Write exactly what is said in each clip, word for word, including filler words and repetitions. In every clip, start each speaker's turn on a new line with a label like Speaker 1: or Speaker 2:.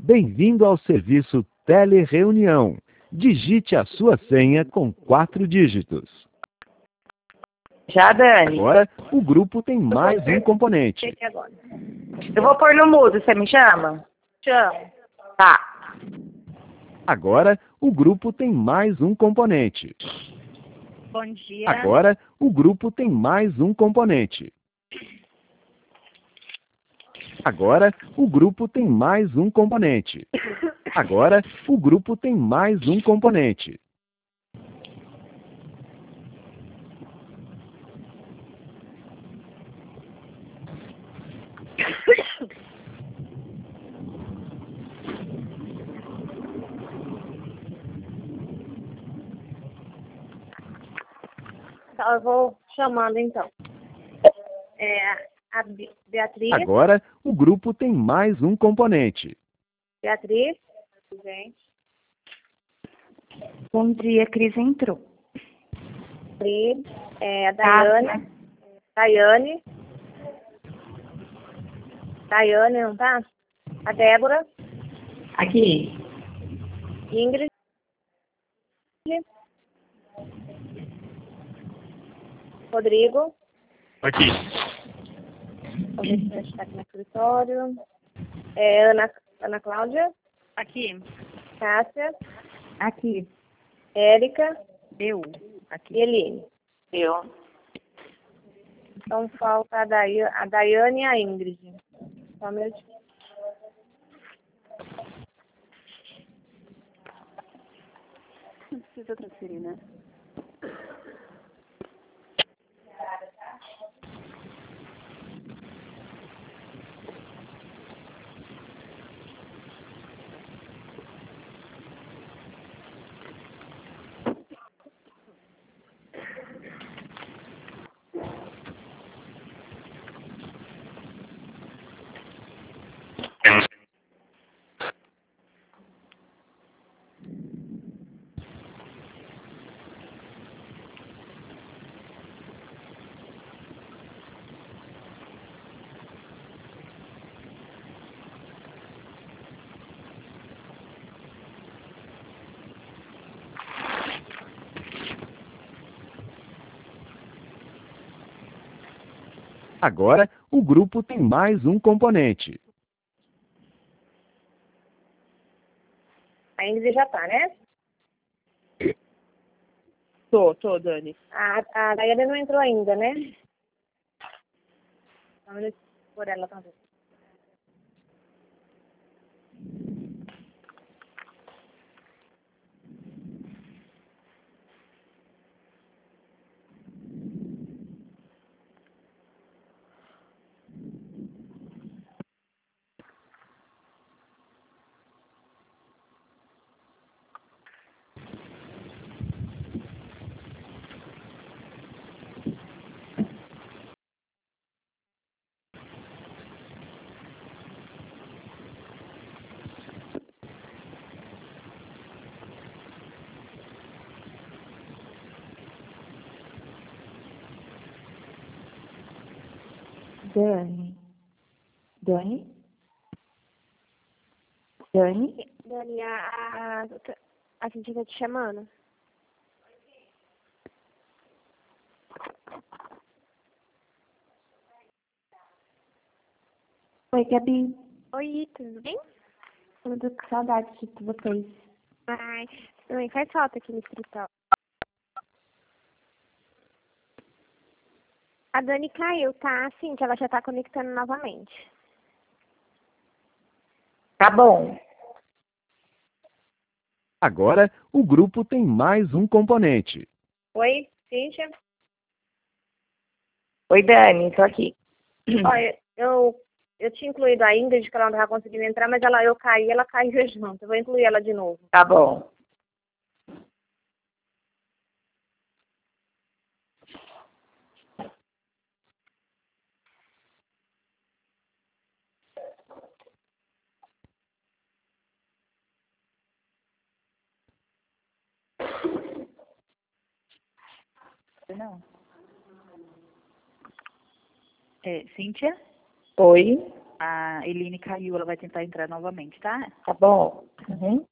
Speaker 1: Bem-vindo ao serviço Telereunião. Digite a sua senha com quatro dígitos.
Speaker 2: Já, Dani.
Speaker 1: Agora, o grupo tem mais um componente.
Speaker 2: Eu vou pôr no mudo, você me chama?
Speaker 3: Chamo.
Speaker 2: Tá.
Speaker 1: Agora, o grupo tem mais um componente.
Speaker 3: Bom dia.
Speaker 1: Agora, o grupo tem mais um componente. Agora, o grupo tem mais um componente. Agora, o grupo tem mais um componente.
Speaker 3: Tá, eu vou chamando então. É, a Be- Beatriz.
Speaker 1: Agora, o grupo tem mais um componente.
Speaker 3: Beatriz. Gente.
Speaker 4: Bom dia, Cris entrou.
Speaker 3: Beatriz. É, a Daiane. Daiane. Daiane, não tá? A Débora.
Speaker 2: Aqui.
Speaker 3: Ingrid. Rodrigo.
Speaker 5: Aqui.
Speaker 3: Vou ver se está aqui no escritório. É, Ana, Ana Cláudia.
Speaker 4: Aqui.
Speaker 3: Cássia.
Speaker 4: Aqui.
Speaker 3: Érica.
Speaker 4: Eu.
Speaker 3: E
Speaker 4: Aqui.
Speaker 3: Eline.
Speaker 2: Eu.
Speaker 3: Então falta a, Dai, a Daiane e a Ingrid. Só um minutinho.
Speaker 4: Não precisa transferir, né?
Speaker 1: Agora, o grupo tem mais um componente.
Speaker 3: A Ingrid já tá, né?
Speaker 4: Tô, tô, Dani.
Speaker 3: A, a Daiane não entrou ainda, né? Só um minutinho por ela também.
Speaker 4: Dani. Dani? Dani?
Speaker 3: Dani, a, a, a gente tá te chamando.
Speaker 4: Oi, Gabi.
Speaker 3: Oi, tudo bem?
Speaker 4: Tudo com saudade de vocês.
Speaker 3: Ai, também faz falta aqui no escritório. A Dani caiu, tá? Assim, que ela já tá conectando novamente.
Speaker 2: Tá bom.
Speaker 1: Agora, o grupo tem mais um componente.
Speaker 3: Oi, Cíntia?
Speaker 2: Oi, Dani, tô aqui.
Speaker 3: Olha, eu, eu tinha incluído a Ingrid, que ela não estava conseguindo entrar, mas ela, eu caí, ela caiu junto. Eu vou incluir ela de novo.
Speaker 2: Tá bom.
Speaker 4: Não. É, Cíntia?
Speaker 2: Oi.
Speaker 5: A Eline caiu, ela vai tentar entrar novamente, tá?
Speaker 2: Tá bom. Uhum.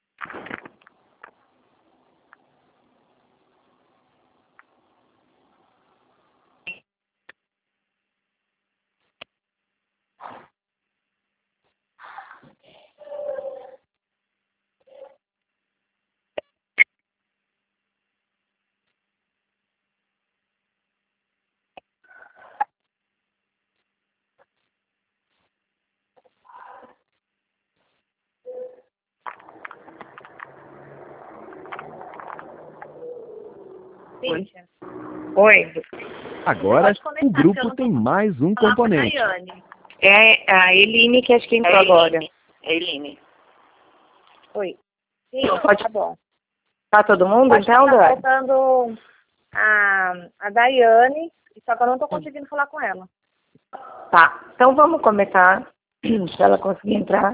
Speaker 3: Cíntia,
Speaker 2: Oi.
Speaker 1: Agora,
Speaker 3: Pode começar,
Speaker 1: o
Speaker 3: porque eu
Speaker 1: grupo
Speaker 3: não
Speaker 1: tem mais um
Speaker 3: falar com a
Speaker 1: componente.
Speaker 3: Daiane.
Speaker 2: É a Eline que acho que entrou
Speaker 6: É
Speaker 2: agora.
Speaker 6: Eline. É Eline.
Speaker 3: Oi. Sim,
Speaker 2: Pode-
Speaker 3: tá bom.
Speaker 2: Tá todo mundo,
Speaker 3: Acho que
Speaker 2: então,
Speaker 3: tá
Speaker 2: Dani?
Speaker 3: faltando a, a Daiane, só que eu não tô conseguindo falar com ela.
Speaker 2: Tá. Então vamos começar. Se ela conseguir entrar.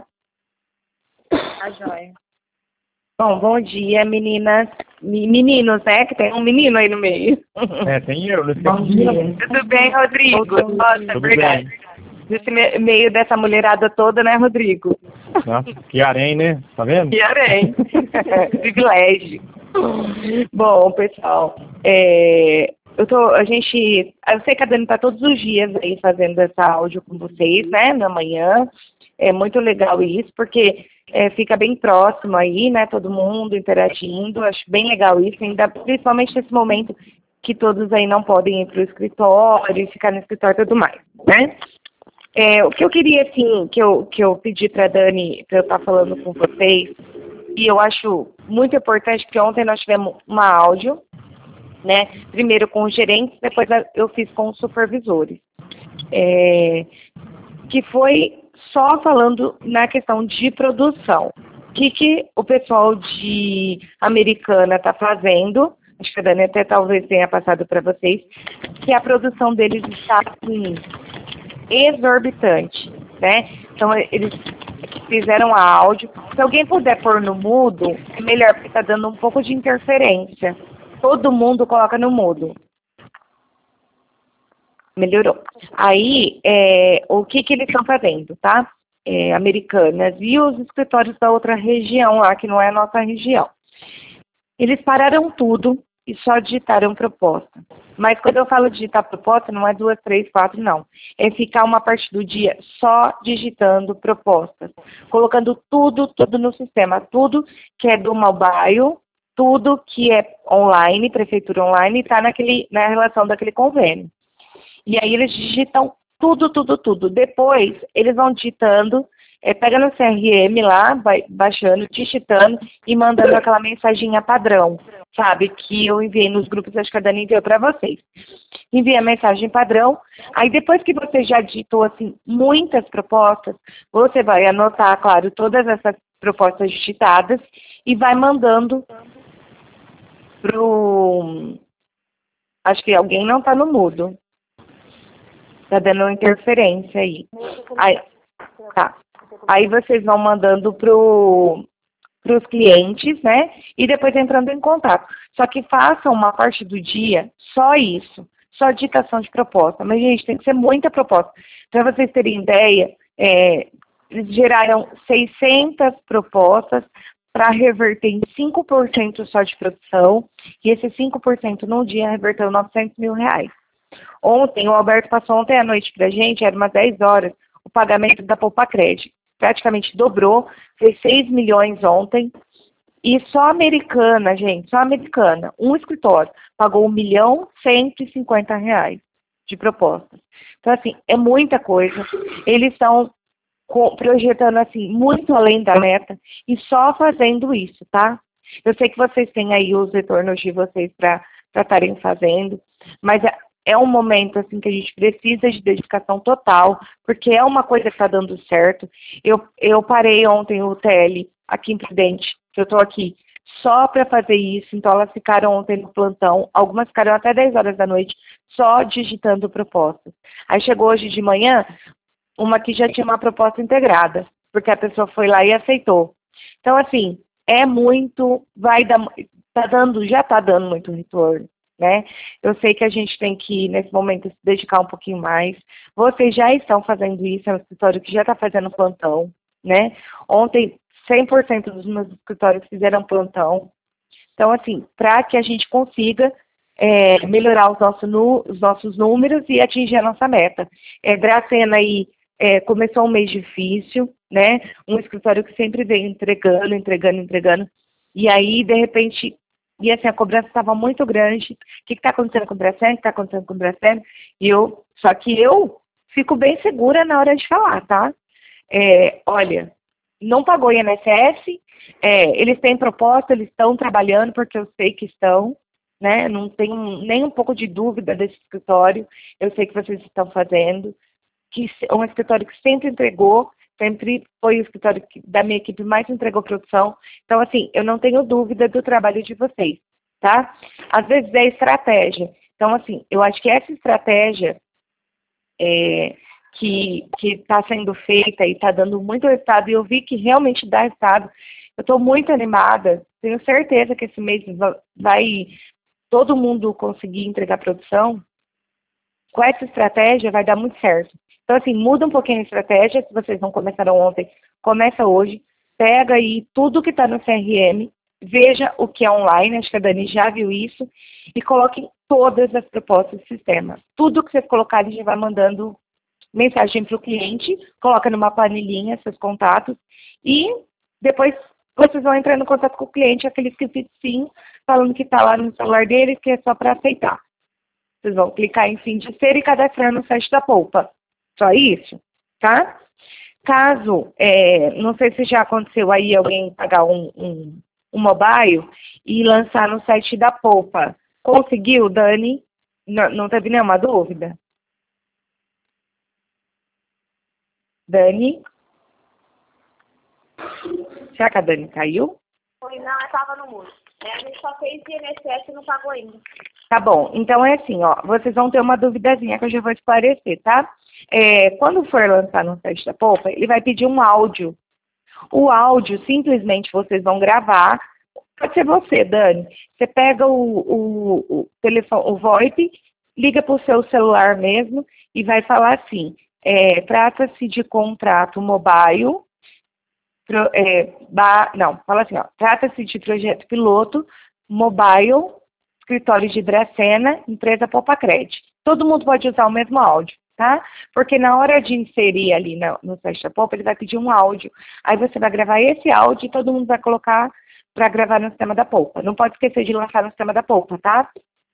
Speaker 3: A joia.
Speaker 2: Bom, bom dia, meninas. Me- Meninos, né? Que tem um menino aí no meio.
Speaker 7: É, tem eu, nesse
Speaker 2: Bom dia. Tudo bem, Rodrigo? Nossa, é
Speaker 7: Tudo
Speaker 2: verdade.
Speaker 7: bem.
Speaker 2: Nesse me- meio dessa mulherada toda, né, Rodrigo?
Speaker 7: Nossa, que arém, né? Tá vendo?
Speaker 2: E arém. Privilégio. Bom, pessoal, é, eu tô, a gente, eu sei que a Dani tá todos os dias aí fazendo essa áudio com vocês, né, na manhã. É muito legal isso, porque é, fica bem próximo aí, né, todo mundo interagindo. Acho bem legal isso, ainda principalmente nesse momento que todos aí não podem ir para o escritório, ficar no escritório e tudo mais, né? É, o que eu queria, assim, que eu, que eu pedi para a Dani, para eu estar falando com vocês, e eu acho muito importante, porque ontem nós tivemos uma áudio, né, primeiro com os gerentes, depois eu fiz com os supervisores, é, que foi só falando na questão de produção. O que, que o pessoal de Americana está fazendo, acho que a Dani até talvez tenha passado para vocês, que a produção deles está, assim, exorbitante, né? Então, eles fizeram a áudio. Se alguém puder pôr no mudo, é melhor, porque está dando um pouco de interferência. Todo mundo coloca no mudo. Melhorou. Aí, é, o que, que eles estão fazendo, tá? É, Americanas e os escritórios da outra região lá, que não é a nossa região. Eles pararam tudo e só digitaram proposta. Mas quando eu falo digitar proposta, não é duas, três, quatro, não. É ficar uma parte do dia só digitando propostas. Colocando tudo, tudo no sistema. Tudo que é do mobile, tudo que é online, prefeitura online, está na relação daquele convênio. E aí eles digitam tudo, tudo, tudo. Depois, eles vão digitando, é, pega no C R M lá, vai baixando, digitando e mandando aquela mensaginha padrão, sabe? Que eu enviei nos grupos, acho que a Dani enviou para vocês. Envia a mensagem padrão, aí depois que você já digitou, assim, muitas propostas, você vai anotar, claro, todas essas propostas digitadas e vai mandando pro... Acho que alguém não está no mudo. Tá dando interferência aí. Aí, tá. Aí vocês vão mandando pro para os clientes, né? E depois entrando em contato. Só que façam uma parte do dia só isso, só digitação de proposta. Mas, gente, tem que ser muita proposta. Para vocês terem ideia, é, eles geraram seiscentas propostas para reverter em cinco por cento só de produção. E esse cinco por cento num dia reverteu novecentos mil reais. Ontem, o Alberto passou ontem à noite para a gente, era umas dez horas, o pagamento da Poupa Crédito. Praticamente dobrou, fez seis milhões ontem. E só a Americana, gente, só a Americana, um escritório, pagou um milhão cento e cinquenta reais de propostas. Então, assim, é muita coisa. Eles estão projetando, assim, muito além da meta e só fazendo isso, tá? Eu sei que vocês têm aí os retornos de vocês para estarem fazendo, mas é, é um momento, assim, que a gente precisa de dedicação total, porque é uma coisa que está dando certo. Eu, eu parei ontem o T L aqui em Prudente, que eu estou aqui, só para fazer isso. Então, elas ficaram ontem no plantão, algumas ficaram até dez horas da noite, só digitando propostas. Aí chegou hoje de manhã, uma que já tinha uma proposta integrada, porque a pessoa foi lá e aceitou. Então, assim, é muito, vai dar, tá dando, já está dando muito retorno. né? Eu sei que a gente tem que, nesse momento, se dedicar um pouquinho mais. Vocês já estão fazendo isso, é um escritório que já está fazendo plantão, né? Ontem, cem por cento dos meus escritórios fizeram plantão. Então, assim, para que a gente consiga é, melhorar os nossos, os nossos números e atingir a nossa meta. É, Dracena aí é, começou um mês difícil, né? Um escritório que sempre vem entregando, entregando, entregando. E aí, de repente, e assim, a cobrança estava muito grande. O que está acontecendo com o Dracena? O que está acontecendo com o Dracena? E eu, só que eu fico bem segura na hora de falar, tá? É, olha, não pagou I N S S, é, eles têm proposta, eles estão trabalhando, porque eu sei que estão, né? Não tenho nem um pouco de dúvida desse escritório, eu sei que vocês estão fazendo, que é um escritório que sempre entregou, sempre foi o escritório que, da minha equipe mais entregou produção. Então, assim, eu não tenho dúvida do trabalho de vocês, tá? Às vezes é estratégia. Então, assim, eu acho que essa estratégia é, que está sendo feita e está dando muito resultado, e eu vi que realmente dá resultado. Eu estou muito animada, tenho certeza que esse mês vai todo mundo conseguir entregar produção. Com essa estratégia vai dar muito certo. Então, assim, muda um pouquinho a estratégia, se vocês não começaram ontem, começa hoje, pega aí tudo que está no C R M, veja o que é online, acho que a Dani já viu isso, e coloque todas as propostas do sistema. Tudo que vocês colocarem já vai mandando mensagem para o cliente, coloca numa planilhinha seus contatos, e depois vocês vão entrar em contato com o cliente, aquele escrito sim, falando que está lá no celular dele, que é só para aceitar. Vocês vão clicar em fim de ser e cadastrar no site da Poupa. Só isso, tá? Caso, é, não sei se já aconteceu aí alguém pagar um, um, um mobile e lançar no site da Poupa. Conseguiu, Dani? Não, não teve nenhuma dúvida? Dani? Será que a Dani caiu?
Speaker 3: Foi, não, eu estava no mundo. É, a gente só fez I N S S e não pagou ainda.
Speaker 2: Tá bom, então é assim, ó, vocês vão ter uma duvidazinha que eu já vou esclarecer, tá? É, quando for lançar no site da Poupa, ele vai pedir um áudio. O áudio, simplesmente, vocês vão gravar. Pode ser você, Dani. Você pega o, o, o telefone, o VoIP, liga para o seu celular mesmo e vai falar assim, é, trata-se de contrato mobile, pro, é, ba, não, fala assim, ó, trata-se de projeto piloto, mobile, escritório de Dracena, empresa Poupacred. Todo mundo pode usar o mesmo áudio, tá? Porque na hora de inserir ali no, no site da Poupa, ele vai pedir um áudio. Aí você vai gravar esse áudio e todo mundo vai colocar para gravar no sistema da Poupa. Não pode esquecer de lançar no sistema da Poupa, tá?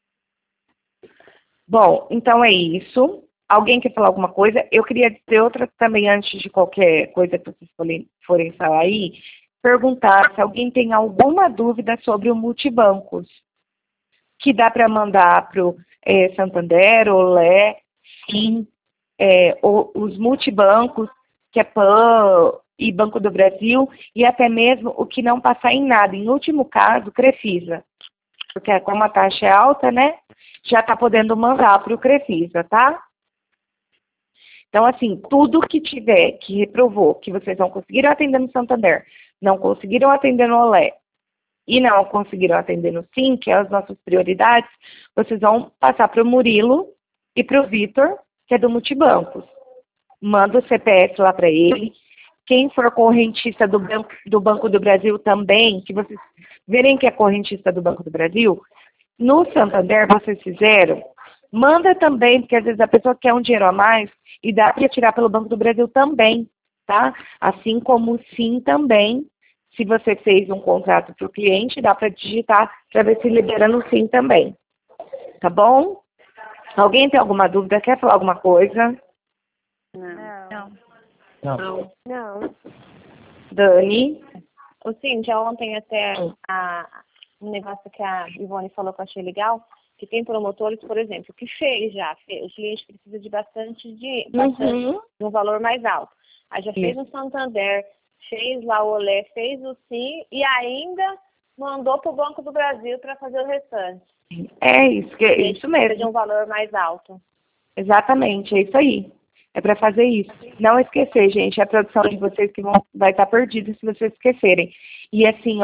Speaker 2: Bom, então é isso. Alguém quer falar alguma coisa? Eu queria dizer outra também, antes de qualquer coisa que vocês forem, forem falar aí, perguntar se alguém tem alguma dúvida sobre o multibancos, que dá para mandar para o é, Santander, Olé, Sim, é, o, os multibancos, que é Pan e Banco do Brasil, e até mesmo o que não passar em nada. Em último caso, Crefisa, porque como a taxa é alta, né, já está podendo mandar para o Crefisa, tá? Então, assim, tudo que tiver, que reprovou, que vocês não conseguiram atender no Santander, não conseguiram atender no Olé, e não conseguiram atender no Sim, que é as nossas prioridades, vocês vão passar para o Murilo e para o Vitor, que é do Multibancos. Manda o C P F lá para ele. Quem for correntista do Banco, do Banco do Brasil também, que vocês verem que é correntista do Banco do Brasil, no Santander vocês fizeram, manda também, porque às vezes a pessoa quer um dinheiro a mais e dá para tirar pelo Banco do Brasil também, tá? Assim como o Sim também. Se você fez um contrato para o cliente, dá para digitar para ver se libera no Sim também. Tá bom? Alguém tem alguma dúvida? Quer falar alguma coisa?
Speaker 3: Não.
Speaker 7: Não.
Speaker 3: Não. Não.
Speaker 2: Dani?
Speaker 3: O Cíntia, ontem até a, um negócio que a Ivone falou que eu achei legal, que tem promotores, por exemplo, que fez já, fez, o cliente precisa de bastante de, bastante,
Speaker 2: Uhum.
Speaker 3: de um valor mais alto. Aí já fez
Speaker 2: Isso.
Speaker 3: no Santander, fez lá o Olé, fez o Sim e ainda mandou para o Banco do Brasil para fazer o restante.
Speaker 2: É isso, que, é isso
Speaker 3: De
Speaker 2: mesmo.
Speaker 3: um valor mais alto.
Speaker 2: Exatamente, é isso aí. É para fazer isso. Não esquecer, gente, a produção de vocês que vão, vai estar perdida se vocês esquecerem. E assim, ó,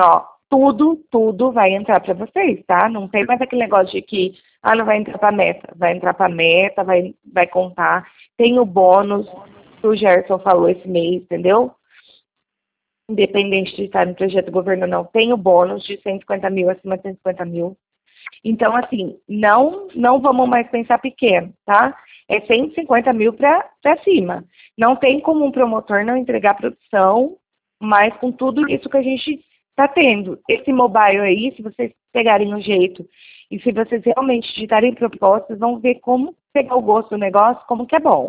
Speaker 2: tudo, tudo vai entrar para vocês, tá? Não tem mais aquele negócio de que, ah, não vai entrar para meta. Vai entrar para meta, vai, vai contar. Tem o bônus que o Gerson falou esse mês, entendeu? Independente de estar no projeto governo ou não, tem o bônus de cento e cinquenta mil acima de cento e cinquenta mil. Então, assim, não, não vamos mais pensar pequeno, tá? É cento e cinquenta mil para cima. Não tem como um promotor não entregar produção, mas com tudo isso que a gente está tendo. Esse mobile aí, se vocês pegarem o jeito e se vocês realmente digitarem propostas, vão ver como pegar o gosto do negócio, como que é bom.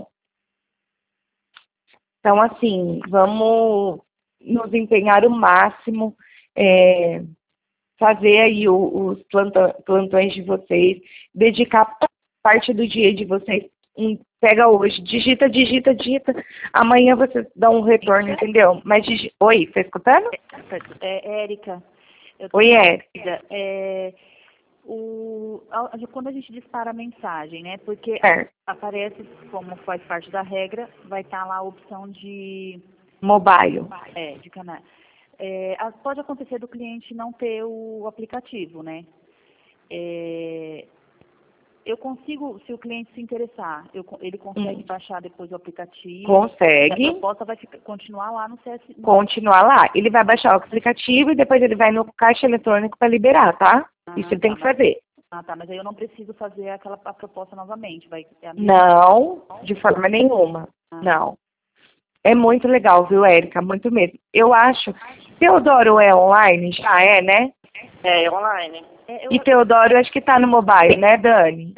Speaker 2: Então, assim, vamos nos empenhar o máximo, é, fazer aí o, os planta, plantões de vocês, dedicar parte do dia de vocês, um, pega hoje, digita, digita, digita, amanhã você dá um retorno, entendeu? Mas, digi... Oi, tá escutando?
Speaker 5: É, Érica. eu
Speaker 2: Oi,
Speaker 5: Érica. É, o, a- quando a gente dispara a mensagem, né? Porque
Speaker 2: É.
Speaker 5: aparece, como faz parte da regra, vai estar lá a opção de,
Speaker 2: Mobile.
Speaker 5: é, de canal. É, a- pode acontecer do cliente não ter o aplicativo, né? É, eu consigo, se o cliente se interessar, eu, co- ele consegue
Speaker 2: Hum.
Speaker 5: baixar depois o aplicativo.
Speaker 2: Consegue.
Speaker 5: E a proposta vai ficar, continuar lá no C S. no-
Speaker 2: Continuar lá. Ele vai baixar o aplicativo e depois ele vai no caixa eletrônico para liberar, tá?
Speaker 5: Ah,
Speaker 2: Isso ele tem
Speaker 5: tá,
Speaker 2: que fazer.
Speaker 5: Ah, tá, mas aí eu não preciso fazer aquela a proposta novamente, vai é a mesma-
Speaker 2: Não, de forma nenhuma.
Speaker 5: Ah.
Speaker 2: Não. É muito legal, viu, Érica? Muito mesmo. Eu acho. Teodoro é online? Já é, né?
Speaker 6: É, online.
Speaker 5: É, eu,
Speaker 2: E Teodoro, eu acho que tá no mobile, né, Dani?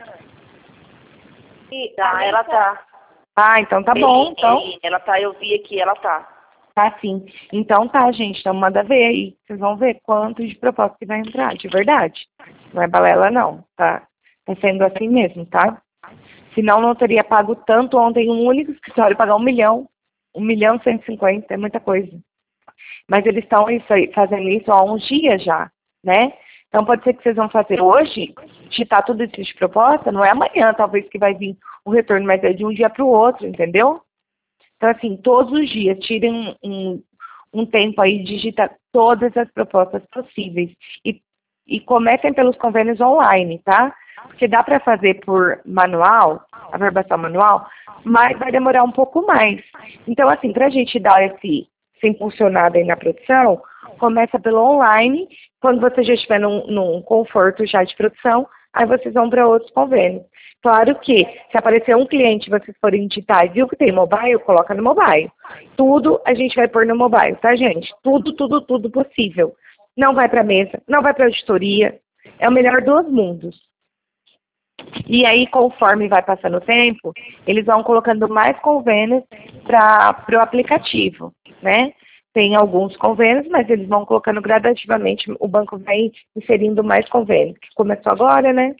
Speaker 3: E
Speaker 6: Tá,
Speaker 3: a
Speaker 6: ela
Speaker 3: meta-
Speaker 6: tá.
Speaker 2: Ah, então tá bom.
Speaker 6: Ele-
Speaker 2: Então,
Speaker 6: ele- Ela tá, eu vi aqui, ela tá.
Speaker 2: tá sim. Então tá, gente. Então manda ver aí. Vocês vão ver quanto de proposta que vai entrar, de verdade. Não é balela, não. Tá, tá sendo assim mesmo, tá? Senão não teria pago tanto ontem um único escritório pagar um milhão. Um milhão e cento e cinquenta, é muita coisa. Mas eles estão isso aí- fazendo isso há uns dias já, né? Então pode ser que vocês vão fazer hoje, digitar tudo isso de proposta, não é amanhã talvez que vai vir o retorno, mas é de um dia para o outro, entendeu? Então assim, todos os dias, tirem um, um, um tempo aí, digita todas as propostas possíveis. E, e comecem pelos convênios online, tá? Porque dá para fazer por manual, a verbação manual, mas vai demorar um pouco mais. Então assim, para a gente dar esse, esse impulsionado aí na produção, começa pelo online, quando você já estiver num, num conforto já de produção, aí vocês vão para outros convênios. Claro que, se aparecer um cliente e vocês forem digitar e viu que tem mobile, coloca no mobile. Tudo a gente vai pôr no mobile, tá, gente? Tudo, tudo, tudo possível. Não vai para mesa, não vai para auditoria. É o melhor dos mundos. E aí, conforme vai passando o tempo, eles vão colocando mais convênios para o aplicativo, né? Tem alguns convênios, mas eles vão colocando gradativamente, o banco vai inserindo mais convênios, que começou agora, né?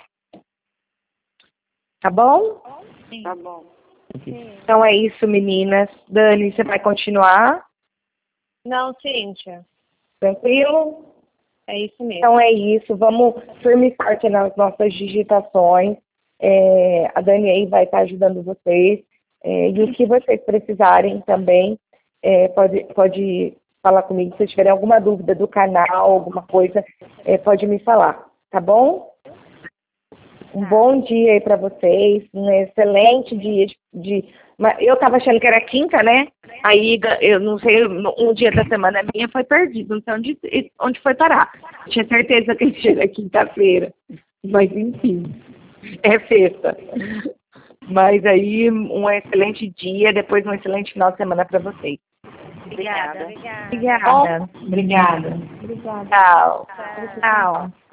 Speaker 2: Tá bom?
Speaker 6: Tá bom.
Speaker 2: Então é isso, meninas. Dani, você vai continuar?
Speaker 3: Não, Cíntia,
Speaker 2: Tranquilo?
Speaker 3: é isso mesmo.
Speaker 2: Então é isso. Vamos firme e forte nas nossas digitações. É, a Dani aí vai estar ajudando vocês. É, e o que vocês precisarem também, é, pode, pode falar comigo. Se tiverem alguma dúvida do canal, alguma coisa, é, pode me falar. Tá bom? Um bom dia aí para vocês, um excelente dia de, de... mas eu tava achando que era quinta, né? Aí eu não sei, um dia da semana minha foi perdido, não sei onde, onde foi parar. Tinha certeza que ele era quinta-feira, mas enfim, é sexta. Mas aí um excelente dia, depois um excelente final de semana para vocês.
Speaker 6: Obrigada.
Speaker 2: Obrigada. Obrigada.
Speaker 4: Obrigada.
Speaker 2: Tchau. Tchau.